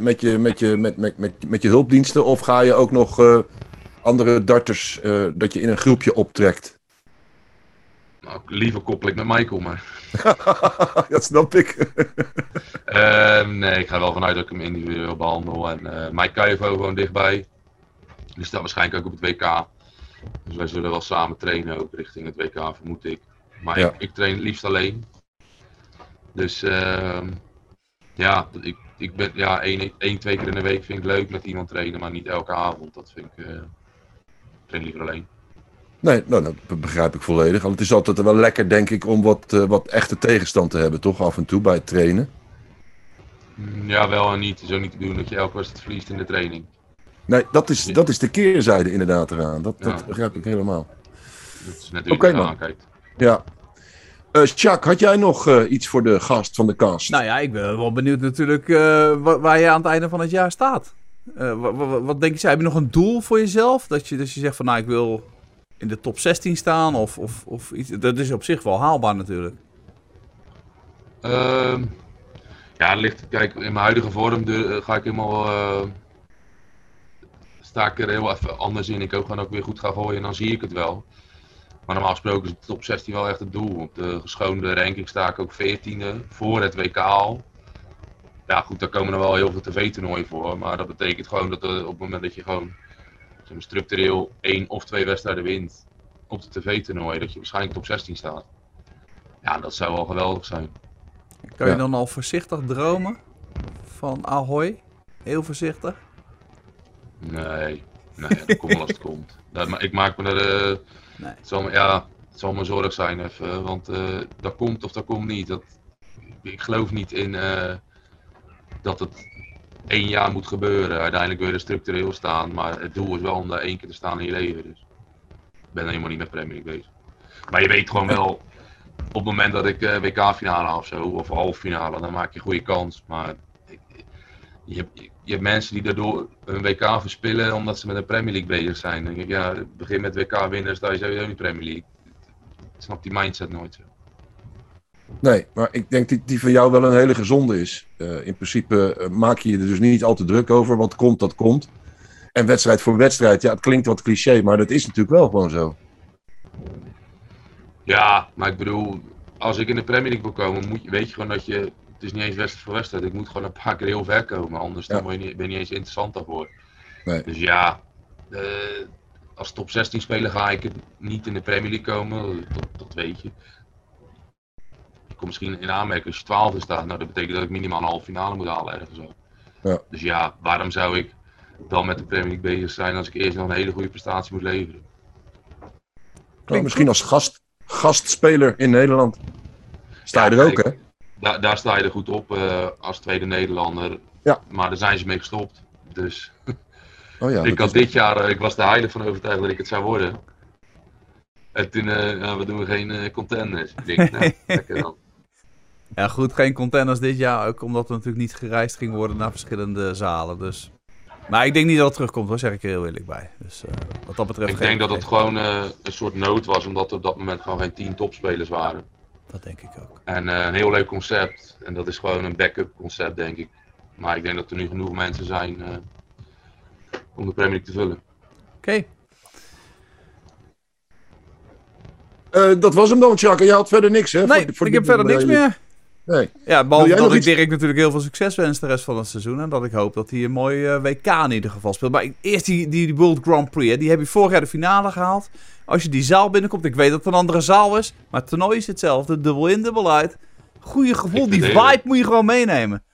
Speaker 3: je hulpdiensten? Of ga je ook nog andere darters dat je in een groepje optrekt?
Speaker 4: Nou, liever koppel ik met Michael, maar...
Speaker 3: Dat snap ik.
Speaker 4: Nee, ik ga wel vanuit dat ik hem individueel behandel. En Mike Kuivo gewoon dichtbij. Die staat waarschijnlijk ook op het WK. Dus wij zullen wel samen trainen ook richting het WK, vermoed ik. Maar
Speaker 3: Ja.
Speaker 4: ik train het liefst alleen. Dus ja, ik ben ja, 2 keer in de week vind ik leuk met iemand trainen, maar niet elke avond. Dat vind ik train liever alleen.
Speaker 3: Nee, nou, dat begrijp ik volledig. Want het is altijd wel lekker, denk ik, om wat echte tegenstand te hebben, toch? Af en toe bij het trainen.
Speaker 4: Ja, wel en niet. Het is ook niet te doen dat je elke wedstrijd verliest in de training.
Speaker 3: Nee, dat is de keerzijde inderdaad eraan. Dat begrijp ik helemaal.
Speaker 4: Dat is natuurlijk
Speaker 3: Oké,
Speaker 4: wat je
Speaker 3: man.
Speaker 4: aankijkt.
Speaker 3: Ja. Jacques, had jij nog iets voor de gast van de cast?
Speaker 2: Nou ja, ik ben wel benieuwd natuurlijk waar je aan het einde van het jaar staat. Wat denk je? Heb je nog een doel voor jezelf? Dat je zegt van nou, ik wil in de top 16 staan of iets. Dat is op zich wel haalbaar natuurlijk.
Speaker 4: Ja, het ligt, kijk, in mijn huidige vorm ga ik helemaal, sta ik er heel even anders in. Ik hoop gewoon ook weer goed gaan gooien en dan zie ik het wel. Maar normaal gesproken is de top 16 wel echt het doel. Op de geschoonde ranking sta ik ook 14e voor het WK al. Ja goed, daar komen er wel heel veel tv-toernooien voor. Maar dat betekent gewoon dat op het moment dat je gewoon zeg maar, structureel 1 of 2 wedstrijden wint op de tv-toernooi, dat je waarschijnlijk top 16 staat. Ja, dat zou wel geweldig zijn.
Speaker 2: Kan je dan al voorzichtig dromen van Ahoy? Heel voorzichtig?
Speaker 4: Nee, dat komt wel als het komt. Ik maak me er...
Speaker 2: Nee.
Speaker 4: Het zal me zorg zijn even, want dat komt of dat komt niet. Ik geloof niet in dat het 1 jaar moet gebeuren. Uiteindelijk wil je er structureel staan, maar het doel is wel om daar 1 keer te staan in je leven. Dus ik ben helemaal niet met Premier League bezig. Maar je weet gewoon wel, op het moment dat ik WK-finale haal of zo, of halve finale, dan maak je een goede kans. Maar je hebt mensen die daardoor een WK verspillen omdat ze met een Premier League bezig zijn. Dan denk ik, ja, begin met WK winnen, sta je sowieso niet Premier League. Ik snap die mindset nooit zo.
Speaker 3: Nee, maar ik denk dat die van jou wel een hele gezonde is. In principe maak je je er dus niet al te druk over. Wat komt, dat komt. En wedstrijd voor wedstrijd, ja, het klinkt wat cliché, maar dat is natuurlijk wel gewoon zo.
Speaker 4: Ja, maar ik bedoel, als ik in de Premier League wil komen, weet je gewoon dat je... Het is niet eens wedstrijd voor wedstrijd. Ik moet gewoon een paar keer heel ver komen. Anders dan ben je niet eens interessant daarvoor.
Speaker 3: Nee.
Speaker 4: Dus ja, als top 16 speler ga ik niet in de Premier League komen. Dat weet je. Ik kom misschien in aanmerking als je 12e staat. Nou, dat betekent dat ik minimaal een halve finale moet halen ergens zo.
Speaker 3: Ja.
Speaker 4: Dus ja, waarom zou ik dan met de Premier League bezig zijn als ik eerst nog een hele goede prestatie moet leveren?
Speaker 3: Nou, misschien als gastspeler in Nederland. Sta je er ook, hè?
Speaker 4: Daar sta je er goed op als tweede Nederlander.
Speaker 3: Ja. Maar
Speaker 4: daar zijn ze mee gestopt. Dus
Speaker 3: oh ja,
Speaker 4: ik had dit jaar, ik was er heilig van overtuigd dat ik het zou worden. En toen, we doen geen contenders. Ik denk, nou, lekker dan.
Speaker 2: Ja goed, geen contenders dit jaar, ook omdat er natuurlijk niet gereisd ging worden naar verschillende zalen. Dus. Maar ik denk niet dat het terugkomt hoor, zeg ik er heel eerlijk bij. Dus wat dat betreft.
Speaker 4: Ik denk dat het gewoon een soort nood was, omdat er op dat moment gewoon geen 10 topspelers waren.
Speaker 2: Dat denk ik ook.
Speaker 4: En een heel leuk concept. En dat is gewoon een backup concept, denk ik. Maar ik denk dat er nu genoeg mensen zijn om de Premier League te vullen.
Speaker 2: Oké.
Speaker 3: Dat was hem dan, Jacques. Je had verder niks, hè?
Speaker 2: Nee, ik heb verder niks meer.
Speaker 3: Nee.
Speaker 2: Ja, behalve dat ik
Speaker 3: iets...
Speaker 2: Dirk natuurlijk heel veel succes wens de rest van het seizoen. En dat ik hoop dat hij een mooi WK in ieder geval speelt. Maar eerst die World Grand Prix, hè, die heb je vorig jaar de finale gehaald. Als je die zaal binnenkomt, ik weet dat het een andere zaal is. Maar het toernooi is hetzelfde, dubbel in, dubbel uit. Goeie gevoel, die vibe moet je gewoon meenemen.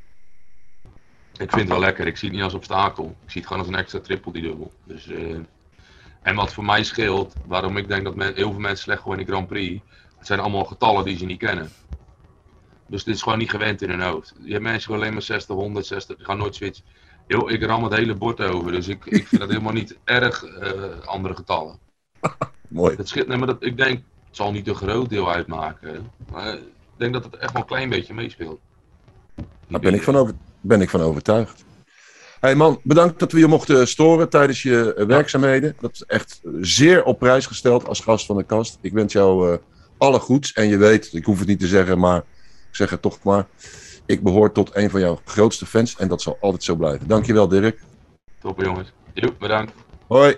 Speaker 4: Ik vind het wel lekker, ik zie het niet als obstakel. Ik zie het gewoon als een extra triple die dubbel. Dus, en wat voor mij scheelt, waarom ik denk dat heel veel mensen slecht gooien in de Grand Prix. Het zijn allemaal getallen die ze niet kennen. Dus dit is gewoon niet gewend in hun hoofd. Je hebt mensen gewoon alleen maar 60, 160, die gaan nooit switchen. Ik ram het hele bord over, dus ik vind dat helemaal niet erg andere getallen.
Speaker 3: Mooi.
Speaker 4: Het scheelt, nee, maar ik denk, het zal niet een groot deel uitmaken. Maar ik denk dat het echt wel een klein beetje meespeelt.
Speaker 3: Daar ben ik van overtuigd. Hey man, bedankt dat we je mochten storen tijdens je werkzaamheden. Dat is echt zeer op prijs gesteld als gast van de kast. Ik wens jou alle goeds. En je weet, ik hoef het niet te zeggen, maar ik zeg het toch maar. Ik behoor tot een van jouw grootste fans en dat zal altijd zo blijven. Dankjewel Dirk.
Speaker 4: Top jongens. Joep, bedankt.
Speaker 3: Hoi.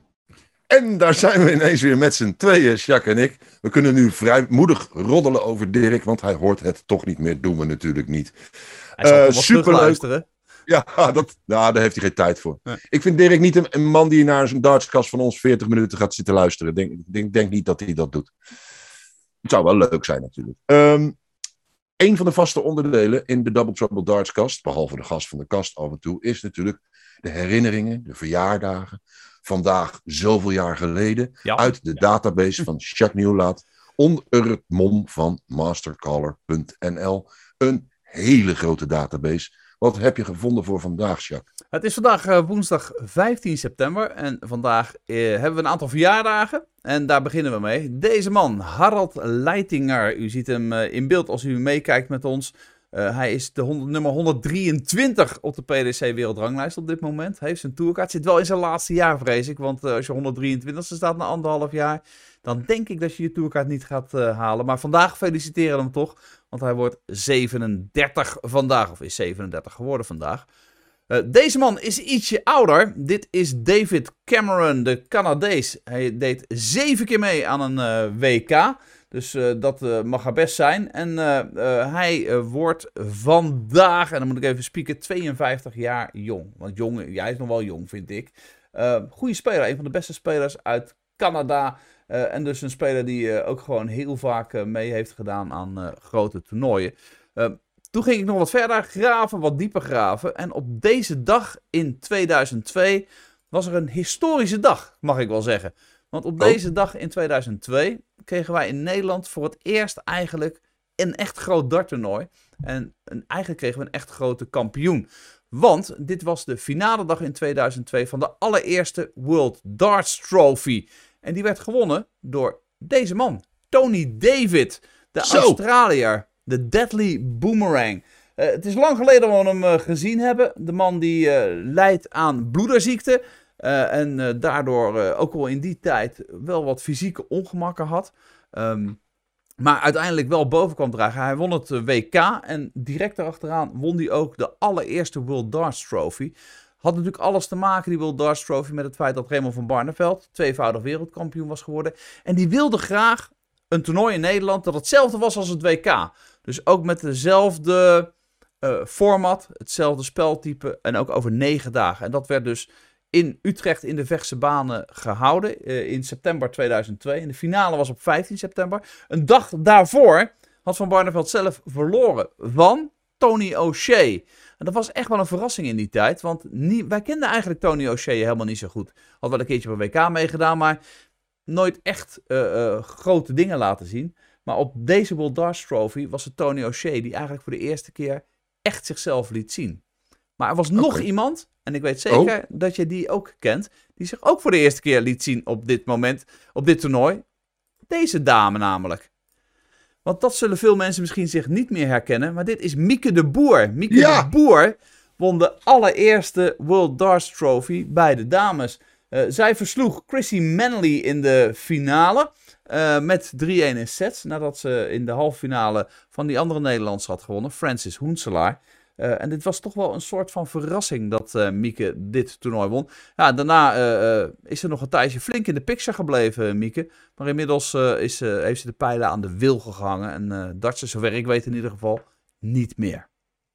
Speaker 3: En daar zijn we ineens weer met z'n tweeën, Jacques en ik. We kunnen nu vrijmoedig roddelen over Dirk, want hij hoort het toch niet meer. Doen we natuurlijk niet.
Speaker 2: Hij zal toch wel
Speaker 3: superleuk.
Speaker 2: terugluisteren.
Speaker 3: Ja, daar heeft hij geen tijd voor.
Speaker 2: Nee.
Speaker 3: Ik vind Dirk niet een man die naar zo'n dartskast van ons 40 minuten gaat zitten luisteren. Ik denk niet dat hij dat doet. Het zou wel leuk zijn natuurlijk. Een van de vaste onderdelen in de Double Trouble Dartskast, behalve de gast van de kast af en toe, is natuurlijk de herinneringen, de verjaardagen. Vandaag, zoveel jaar geleden, uit de database van Jacques Nieuwlaat, onder het mom van mastercaller.nl. Een hele grote database. Wat heb je gevonden voor vandaag, Jacques?
Speaker 2: Het is vandaag woensdag 15 september en vandaag hebben we een aantal verjaardagen. En daar beginnen we mee. Deze man, Harald Leitinger. U ziet hem in beeld als u meekijkt met ons. Hij is de nummer 123 op de PDC wereldranglijst op dit moment. Hij heeft zijn tourkaart. Zit wel in zijn laatste jaar, vrees ik. Want als je 123 staat na 1,5 jaar, dan denk ik dat je je tourkaart niet gaat halen. Maar vandaag feliciteren we hem toch. Want hij wordt 37 vandaag. Of is 37 geworden vandaag. Deze man is ietsje ouder. Dit is David Cameron, de Canadees. Hij deed 7 keer mee aan een WK. Dus dat mag er best zijn. En hij wordt vandaag, en dan moet ik even spieken, 52 jaar jong. Want jong, hij is nog wel jong, vind ik. Goede speler, een van de beste spelers uit Canada. En dus een speler die ook gewoon heel vaak mee heeft gedaan aan grote toernooien. Toen ging ik nog wat verder graven, wat dieper graven. En op deze dag in 2002 was er een historische dag, mag ik wel zeggen. Want op deze dag in 2002 kregen wij in Nederland voor het eerst eigenlijk een echt groot darttoernooi. En eigenlijk kregen we een echt grote kampioen. Want dit was de finale dag in 2002 van de allereerste World Darts Trophy. En die werd gewonnen door deze man, Tony David, de Australiër. De Deadly Boomerang. Het is lang geleden dat we hem gezien hebben. De man die lijdt aan bloederziekte. En daardoor ook al in die tijd wel wat fysieke ongemakken had. Maar uiteindelijk wel boven kwam dragen. Hij won het WK. En direct daarachteraan won hij ook de allereerste World Darts Trophy. Had natuurlijk alles te maken, die World Darts Trophy, met het feit dat Raymond van Barneveld tweevoudig wereldkampioen was geworden. En die wilde graag een toernooi in Nederland dat hetzelfde was als het WK. Dus ook met dezelfde format, hetzelfde speltype en ook over 9 dagen. En dat werd dus in Utrecht in de Vechtse banen gehouden in september 2002. En de finale was op 15 september. Een dag daarvoor Hans van Barneveld zelf verloren van Tony O'Shea. En dat was echt wel een verrassing in die tijd, want wij kenden eigenlijk Tony O'Shea helemaal niet zo goed. Had wel een keertje op een WK meegedaan, maar nooit echt grote dingen laten zien. Maar op deze World Darts Trophy was het Tony O'Shea die eigenlijk voor de eerste keer echt zichzelf liet zien. Maar er was nog iemand, en ik weet zeker dat je die ook kent, die zich ook voor de eerste keer liet zien op dit moment, op dit toernooi. Deze dame namelijk. Want dat zullen veel mensen misschien zich niet meer herkennen, maar dit is Mieke de Boer. Mieke de Boer won de allereerste World Darts Trophy bij de dames. Zij versloeg Chrissy Manley in de finale met 3-1 in sets, nadat ze in de halve finale van die andere Nederlandse had gewonnen, Francis Hoenselaar. En dit was toch wel een soort van verrassing dat Mieke dit toernooi won. Ja, daarna is ze nog een tijdje flink in de picture gebleven, Mieke. Maar inmiddels heeft ze de pijlen aan de wil gehangen. En dartsen, zover ik weet in ieder geval, niet meer.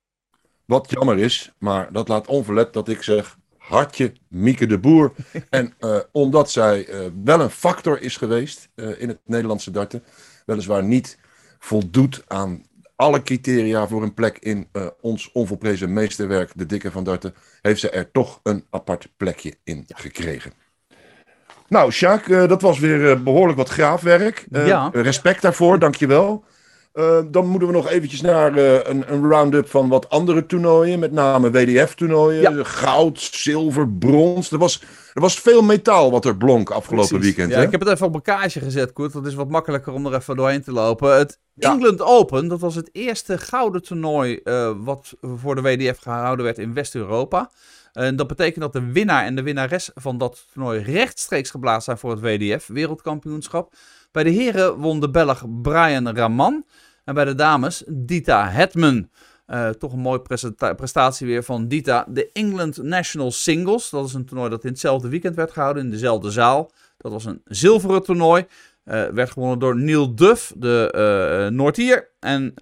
Speaker 3: Wat jammer is, maar dat laat onverlet dat ik zeg hartje Mieke de Boer. En omdat zij wel een factor is geweest in het Nederlandse darten, weliswaar niet voldoet aan alle criteria voor een plek in ons onvolprezen meesterwerk, de Dikke van Darten, heeft ze er toch een apart plekje in gekregen. Nou, Sjaak, dat was weer behoorlijk wat graafwerk. Respect daarvoor, dankjewel. Dan moeten we nog eventjes naar een round-up van wat andere toernooien, met name WDF-toernooien. Ja. Goud, zilver, brons. Er was veel metaal wat er blonk afgelopen weekend.
Speaker 2: Ja,
Speaker 3: hè?
Speaker 2: ik heb het even op een kaartje gezet, Koert. Dat is wat makkelijker om er even doorheen te lopen. Het England Open, dat was het eerste gouden toernooi wat voor de WDF gehouden werd in West-Europa. En dat betekent dat de winnaar en de winnares van dat toernooi rechtstreeks geplaatst zijn voor het WDF, wereldkampioenschap. Bij de heren won de Belg Brian Raman. En bij de dames Dita Hetman. Toch een mooie prestatie weer van Dita. De England National Singles. Dat is een toernooi dat in hetzelfde weekend werd gehouden. In dezelfde zaal. Dat was een zilveren toernooi. Werd gewonnen door Neil Duff, de Noord-Ier. En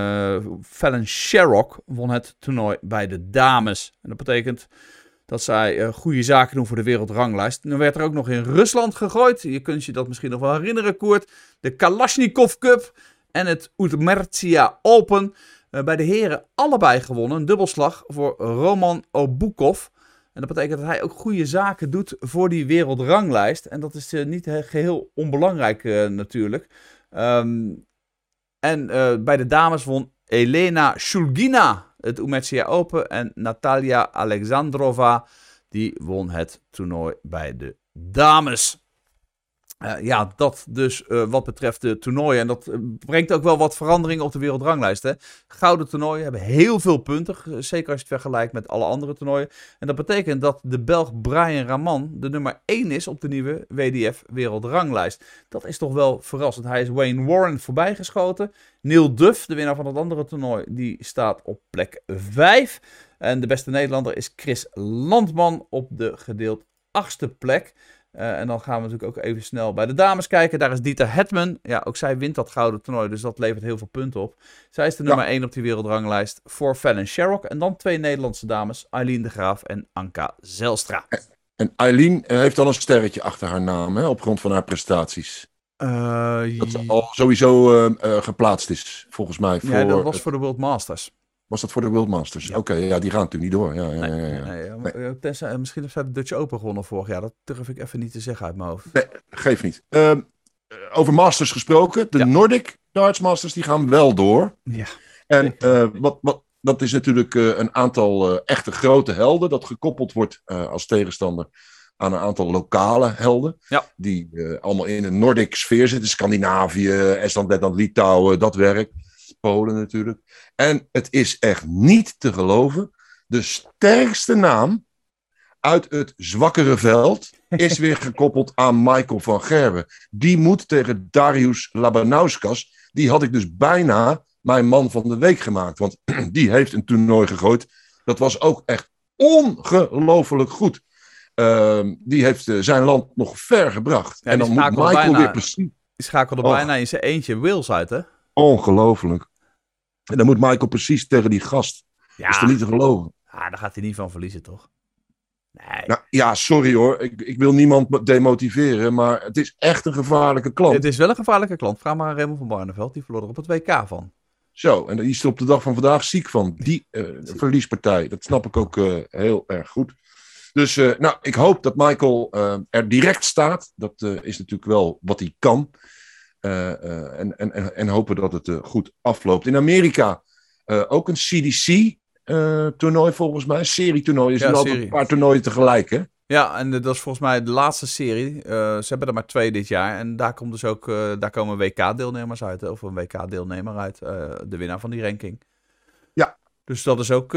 Speaker 2: Fallon Sherrock won het toernooi bij de dames. En dat betekent dat zij goede zaken doen voor de wereldranglijst. Nu werd er ook nog in Rusland gegooid. Je kunt je dat misschien nog wel herinneren, Koert. De Kalashnikov Cup en het Udmurtia Open. Bij de heren allebei gewonnen. Een dubbelslag voor Roman Obukov. En dat betekent dat hij ook goede zaken doet voor die wereldranglijst. En dat is niet geheel onbelangrijk natuurlijk. Bij de dames won Elena Shulgina het Udmurtia Open. En Natalia Alexandrova, die won het toernooi bij de dames. Dat dus wat betreft de toernooien. En dat brengt ook wel wat veranderingen op de wereldranglijst. Hè? Gouden toernooien hebben heel veel punten. Zeker als je het vergelijkt met alle andere toernooien. En dat betekent dat de Belg Brian Raman de nummer 1 is op de nieuwe WDF wereldranglijst. Dat is toch wel verrassend. Hij is Wayne Warren voorbijgeschoten. Neil Duff, de winnaar van het andere toernooi, die staat op plek 5. En de beste Nederlander is Chris Landman op de gedeeld 8e plek. En dan gaan we natuurlijk ook even snel bij de dames kijken. Daar is Dita Hetman. Ja, ook zij wint dat gouden toernooi, dus dat levert heel veel punten op. Zij is de nummer 1 op die wereldranglijst voor Fallon Sherrock. En dan 2 Nederlandse dames, Aileen de Graaf en Anka Zijlstra.
Speaker 3: En Aileen heeft al een sterretje achter haar naam, hè, op grond van haar prestaties. Dat ze al sowieso geplaatst is, volgens mij.
Speaker 2: Ja, dat was voor de World Masters.
Speaker 3: Was dat voor de World Masters? Ja. Oké, die gaan natuurlijk niet door.
Speaker 2: Nee. Tenzij, misschien heeft zij de Dutch Open gewonnen vorig jaar. Dat durf ik even niet te zeggen uit mijn hoofd.
Speaker 3: Nee, geeft niet. Over Masters gesproken. De Nordic Darts Masters die gaan wel door. Ja. En dat is natuurlijk een aantal echte grote helden. Dat gekoppeld wordt als tegenstander aan een aantal lokale helden. Ja. Die allemaal in een Nordic sfeer zitten. Scandinavië, Estland, Letland, Litouwen, dat werk. Polen natuurlijk. En het is echt niet te geloven. De sterkste naam uit het zwakkere veld is weer gekoppeld aan Michael van Gerwen. Die moet tegen Darius Labanauskas. Die had ik dus bijna mijn man van de week gemaakt. Want die heeft een toernooi gegooid. Dat was ook echt ongelooflijk goed. Die heeft zijn land nog ver gebracht.
Speaker 2: Ja,
Speaker 3: en dan moet Michael weer precies...
Speaker 2: Die schakelde bijna in zijn eentje Wales uit, hè?
Speaker 3: Ongelooflijk. En dan moet Michael precies tegen die gast. Ja. Dat is toch niet te geloven?
Speaker 2: Ja, daar gaat hij niet van verliezen, toch? Nee.
Speaker 3: Nou, ja, sorry hoor. Ik wil niemand demotiveren, maar het is echt een gevaarlijke klant.
Speaker 2: Het is wel een gevaarlijke klant. Vraag maar aan Raymond van Barneveld. Die verloor er op het WK van.
Speaker 3: Zo, en die is er op de dag van vandaag ziek van. Die verliespartij. Dat snap ik ook heel erg goed. Dus ik hoop dat Michael er direct staat. Dat is natuurlijk wel wat hij kan. En hopen dat het goed afloopt. In Amerika ook een CDC-toernooi volgens mij. Serietoernooi. Er altijd een paar toernooien tegelijk, hè?
Speaker 2: Ja, en dat is volgens mij de laatste serie. Ze hebben er maar 2 dit jaar. En daar komt dus ook, daar komen WK-deelnemers uit. Of een WK-deelnemer uit. De winnaar van die ranking.
Speaker 3: Ja.
Speaker 2: Dus dat is ook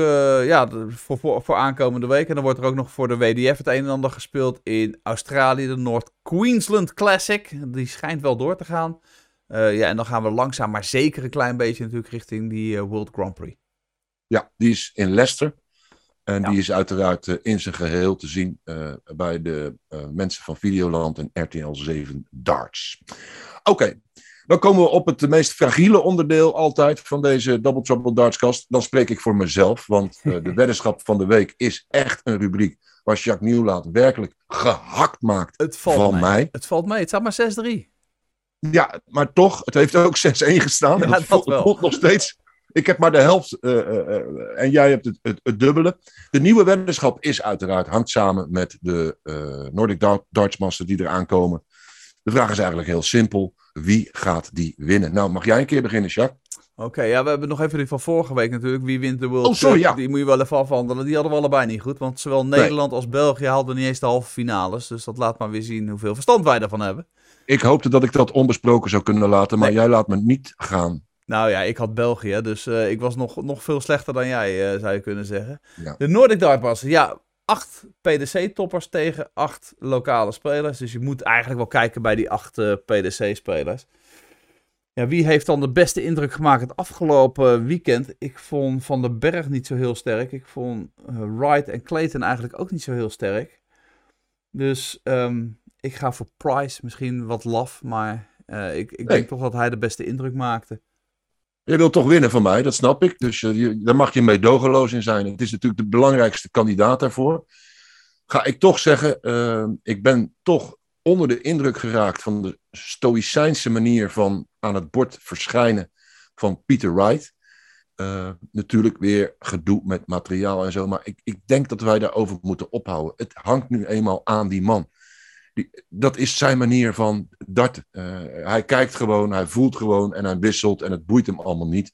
Speaker 2: voor aankomende week. En dan wordt er ook nog voor de WDF het een en ander gespeeld in Australië. De North Queensland Classic. Die schijnt wel door te gaan. En dan gaan we langzaam maar zeker een klein beetje natuurlijk richting die World Grand Prix.
Speaker 3: Ja, die is in Leicester. En die is uiteraard in zijn geheel te zien bij de mensen van Videoland en RTL 7 Darts. Oké, dan komen we op het meest fragiele onderdeel altijd van deze Double Trouble Dartscast. Dan spreek ik voor mezelf, want de weddenschap van de week is echt een rubriek waar Jacques Nieuwlaat werkelijk gehakt maakt van mij.
Speaker 2: Het valt mee, het staat maar 6-3.
Speaker 3: Ja, maar toch, het heeft ook 6-1 gestaan.
Speaker 2: Ja, dat
Speaker 3: voelt nog steeds. Ik heb maar de helft en jij hebt het dubbele. De nieuwe weddenschap is uiteraard, hangt samen met de Nordic Darts Master die eraan komen. De vraag is eigenlijk heel simpel. Wie gaat die winnen? Nou, mag jij een keer beginnen, Jacques?
Speaker 2: Oké, we hebben nog even die van vorige week natuurlijk. Wie wint de World
Speaker 3: Cup?
Speaker 2: Ja. Die moet je wel even afhandelen. Die hadden we allebei niet goed. Want zowel Nederland als België haalden niet eens de halve finales. Dus dat laat maar weer zien hoeveel verstand wij ervan hebben.
Speaker 3: Ik hoopte dat ik dat onbesproken zou kunnen laten. Maar jij laat me niet gaan.
Speaker 2: Nou ja, ik had België, dus ik was nog veel slechter dan jij, zou je kunnen zeggen.
Speaker 3: Ja.
Speaker 2: De Nordic Darts Master, 8 PDC-toppers tegen 8 lokale spelers. Dus je moet eigenlijk wel kijken bij die 8 PDC-spelers. Ja, wie heeft dan de beste indruk gemaakt het afgelopen weekend? Ik vond Van den Berg niet zo heel sterk. Ik vond Wright en Clayton eigenlijk ook niet zo heel sterk. Dus ik ga voor Price, misschien wat laf, maar ik denk toch dat hij de beste indruk maakte.
Speaker 3: Je wilt toch winnen van mij, dat snap ik. Dus daar mag je meedogenloos in zijn. Het is natuurlijk de belangrijkste kandidaat daarvoor. Ga ik toch zeggen, ik ben toch onder de indruk geraakt van de stoïcijnse manier van aan het bord verschijnen van Peter Wright. Natuurlijk weer gedoe met materiaal en zo, maar ik denk dat wij daarover moeten ophouden. Het hangt nu eenmaal aan die man. Dat is zijn manier van darten. Hij kijkt gewoon, hij voelt gewoon en hij wisselt en het boeit hem allemaal niet.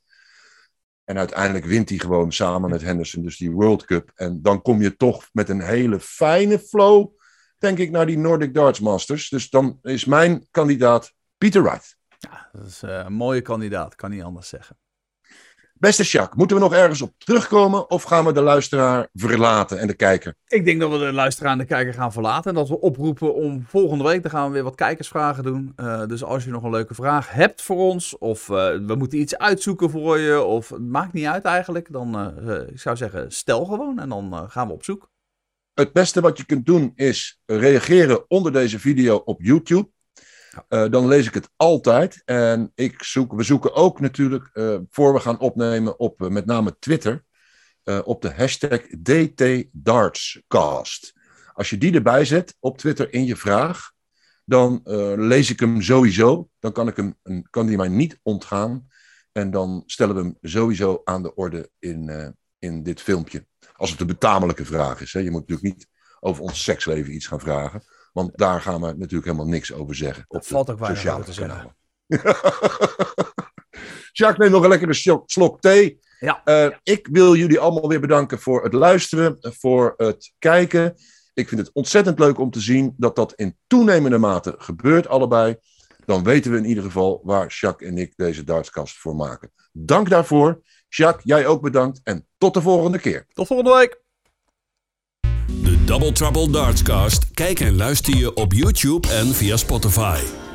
Speaker 3: En uiteindelijk wint hij gewoon samen met Henderson dus die World Cup. En dan kom je toch met een hele fijne flow, denk ik, naar die Nordic Darts Masters. Dus dan is mijn kandidaat Peter Wright.
Speaker 2: Ja, dat is een mooie kandidaat, kan niet anders zeggen.
Speaker 3: Beste Jacques, moeten we nog ergens op terugkomen of gaan we de luisteraar verlaten en de kijker?
Speaker 2: Ik denk dat we de luisteraar en de kijker gaan verlaten en dat we oproepen om volgende week, dan gaan we weer wat kijkersvragen doen. Dus als je nog een leuke vraag hebt voor ons of we moeten iets uitzoeken voor je of het maakt niet uit eigenlijk, dan ik zou zeggen stel gewoon en dan gaan we op zoek.
Speaker 3: Het beste wat je kunt doen is reageren onder deze video op YouTube. Dan lees ik het altijd. En we zoeken ook natuurlijk, voor we gaan opnemen op met name Twitter, op de hashtag DTDartscast. Als je die erbij zet op Twitter in je vraag, dan lees ik hem sowieso. Dan kan die mij niet ontgaan. En dan stellen we hem sowieso aan de orde in dit filmpje. Als het een betamelijke vraag is. Hè. Je moet natuurlijk niet over ons seksleven iets gaan vragen. Want daar gaan we natuurlijk helemaal niks over zeggen.
Speaker 2: Dat valt ook weinig over te zeggen.
Speaker 3: Jacques, neem nog een lekkere slok thee.
Speaker 2: Ja.
Speaker 3: Ik wil jullie allemaal weer bedanken voor het luisteren, voor het kijken. Ik vind het ontzettend leuk om te zien dat dat in toenemende mate gebeurt allebei. Dan weten we in ieder geval waar Jacques en ik deze Dartscast voor maken. Dank daarvoor. Jacques, jij ook bedankt en tot de volgende keer.
Speaker 2: Tot volgende week.
Speaker 1: De Double Trouble Dartscast. Kijk en luister je op YouTube en via Spotify.